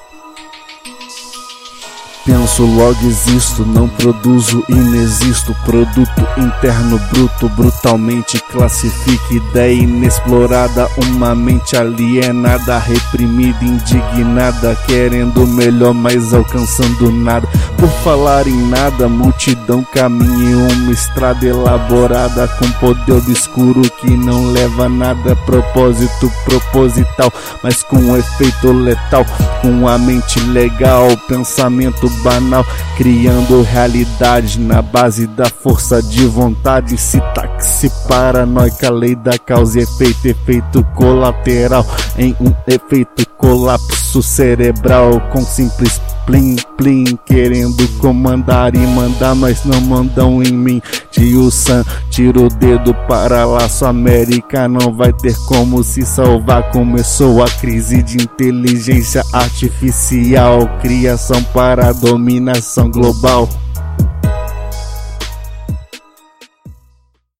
Penso, logo existo, não produzo, inexisto. Produto interno bruto, brutalmente classifica. Ideia inexplorada, uma mente alienada, reprimida, indignada, querendo o melhor, mas alcançando nada. Por falar em nada, multidão caminha em uma estrada elaborada, com poder obscuro que não leva a nada. Propósito proposital, mas com efeito letal, com a mente legal, pensamento banal, criando realidade na base da força de vontade. Sintaxe paranoica, lei da causa e efeito, efeito colateral em um efeito colapso cerebral, com simples plim plim, querendo comandar e mandar, mas não mandam em mim. Tio Sam, tira o dedo para lá, sua América não vai ter como se salvar. Começou a crise de inteligência artificial, criação para a dominação global.